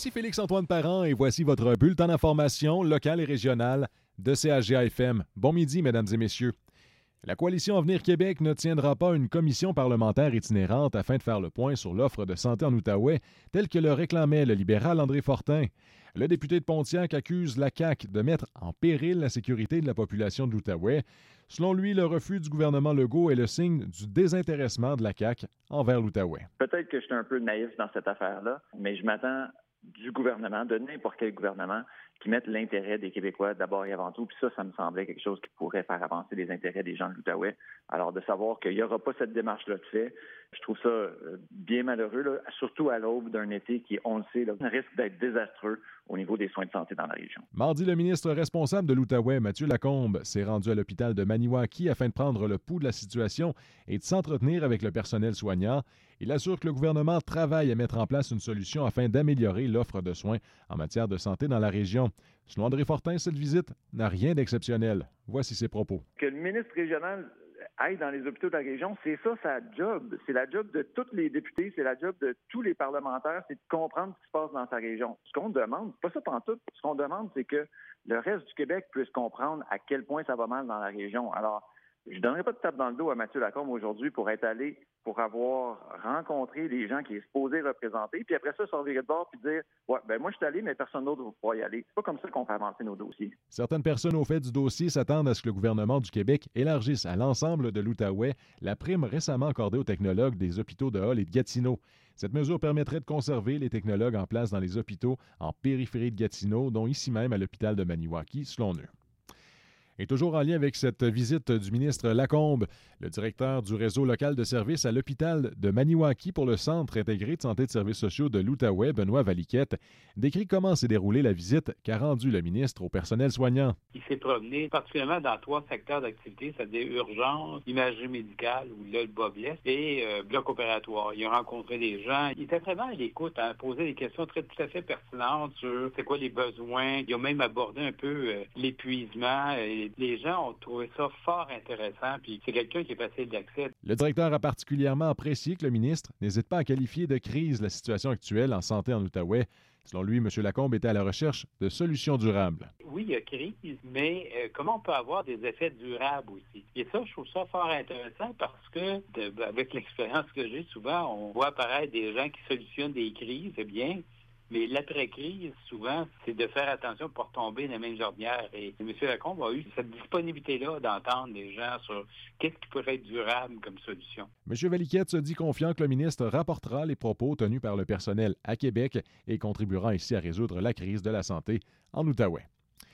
Ici Félix-Antoine Parent et voici votre bulletin d'information locale et régionale de CHGA-FM. Bon midi, mesdames et messieurs. La Coalition Avenir Québec ne tiendra pas une commission parlementaire itinérante afin de faire le point sur l'offre de santé en Outaouais, telle que le réclamait le libéral André Fortin. Le député de Pontiac accuse la CAQ de mettre en péril la sécurité de la population de l'Outaouais. Selon lui, le refus du gouvernement Legault est le signe du désintéressement de la CAQ envers l'Outaouais. Peut-être que je suis un peu naïf dans cette affaire-là, mais je m'attends du gouvernement, de n'importe quel gouvernement, qui mette l'intérêt des Québécois d'abord et avant tout. Puis ça me semblait quelque chose qui pourrait faire avancer les intérêts des gens de l'Outaouais. Alors, de savoir qu'il n'y aura pas cette démarche-là de fait, je trouve ça bien malheureux, là, surtout à l'aube d'un été qui, on le sait, là, risque d'être désastreux au niveau des soins de santé dans la région. Mardi, le ministre responsable de l'Outaouais, Mathieu Lacombe, s'est rendu à l'hôpital de Maniwaki afin de prendre le pouls de la situation et de s'entretenir avec le personnel soignant. Il assure que le gouvernement travaille à mettre en place une solution afin d'améliorer l'offre de soins en matière de santé dans la région. Selon André Fortin, cette visite n'a rien d'exceptionnel. Voici ses propos. Que le ministre régional aille dans les hôpitaux de la région, c'est ça sa job. C'est la job de tous les députés, c'est la job de tous les parlementaires, c'est de comprendre ce qui se passe dans sa région. Ce qu'on demande, pas ça pantoute, ce qu'on demande, c'est que le reste du Québec puisse comprendre à quel point ça va mal dans la région. Alors, je ne donnerai pas de tape dans le dos à Mathieu Lacombe aujourd'hui pour être allé, pour avoir rencontré les gens qui est supposé représenter, puis après ça, se revirer de bord puis dire « Ouais, ben moi je suis allé, mais personne d'autre ne va pouvoir y aller. » C'est pas comme ça qu'on fait avancer nos dossiers. Certaines personnes au fait du dossier s'attendent à ce que le gouvernement du Québec élargisse à l'ensemble de l'Outaouais la prime récemment accordée aux technologues des hôpitaux de Hull et de Gatineau. Cette mesure permettrait de conserver les technologues en place dans les hôpitaux en périphérie de Gatineau, dont ici même à l'hôpital de Maniwaki, selon eux. Et toujours en lien avec cette visite du ministre Lacombe, le directeur du réseau local de services à l'hôpital de Maniwaki pour le Centre intégré de santé et de services sociaux de l'Outaouais, Benoît Valiquette, décrit comment s'est déroulée la visite qu'a rendue le ministre au personnel soignant. Il s'est promené particulièrement dans 3 secteurs d'activité, c'est-à-dire urgence, imagerie médicale, où là, le bas blesse, et bloc opératoire. Il a rencontré des gens. Il était vraiment à l'écoute, à poser des questions tout à fait pertinentes sur c'est quoi les besoins. Il a même abordé un peu l'épuisement. Les gens ont trouvé ça fort intéressant, puis c'est quelqu'un qui est facile d'accès. Le directeur a particulièrement apprécié que le ministre n'hésite pas à qualifier de crise la situation actuelle en santé en Outaouais. Selon lui, M. Lacombe était à la recherche de solutions durables. Oui, il y a crise, mais comment on peut avoir des effets durables aussi? Et ça, je trouve ça fort intéressant parce que, avec l'expérience que j'ai, souvent, on voit apparaître des gens qui solutionnent des crises, c'est bien. Mais l'après-crise, souvent, c'est de faire attention pour retomber dans la même jardinière. Et M. Lacombe a eu cette disponibilité-là d'entendre les gens sur qu'est-ce qui pourrait être durable comme solution. M. Valiquette se dit confiant que le ministre rapportera les propos tenus par le personnel à Québec et contribuera ainsi à résoudre la crise de la santé en Outaouais.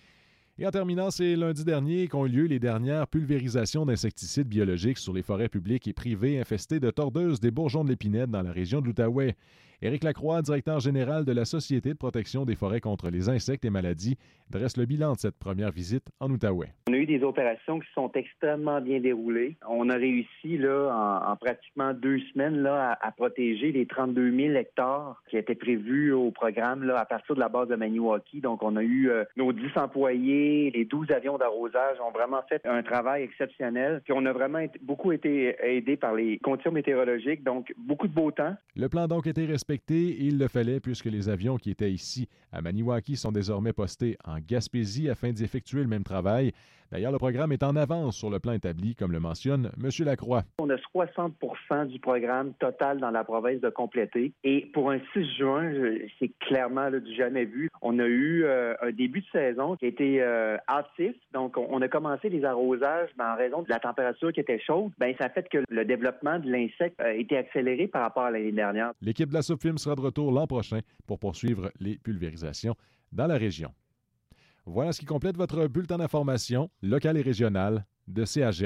Et en terminant, c'est lundi dernier qu'ont eu lieu les dernières pulvérisations d'insecticides biologiques sur les forêts publiques et privées infestées de tordeuses des bourgeons de l'épinette dans la région de l'Outaouais. Éric Lacroix, directeur général de la Société de protection des forêts contre les insectes et maladies, dresse le bilan de cette première visite en Outaouais. On a eu des opérations qui sont extrêmement bien déroulées. On a réussi là, en pratiquement 2 semaines là, à protéger les 32 000 hectares qui étaient prévus au programme là, à partir de la base de Maniwaki. Donc, on a eu nos 10 employés, les 12 avions d'arrosage ont vraiment fait un travail exceptionnel. Puis on a vraiment beaucoup été aidés par les conditions météorologiques, donc beaucoup de beau temps. Le plan donc était respecté et il le fallait puisque les avions qui étaient ici à Maniwaki sont désormais postés en Gaspésie afin d'y effectuer le même travail. D'ailleurs, le programme est en avance sur le plan établi, comme le mentionne M. Lacroix. On a 60 % du programme total dans la province de compléter. Et pour un 6 juin, c'est clairement là, du jamais vu. On a eu un début de saison qui a été hâtif. Donc, on a commencé les arrosages, mais en raison de la température qui était chaude, ça a fait que le développement de l'insecte a été accéléré par rapport à l'année dernière. L'équipe de la Soupfilm sera de retour l'an prochain pour poursuivre les pulvérisations dans la région. Voilà ce qui complète votre bulletin d'information locale et régionale de CHGA.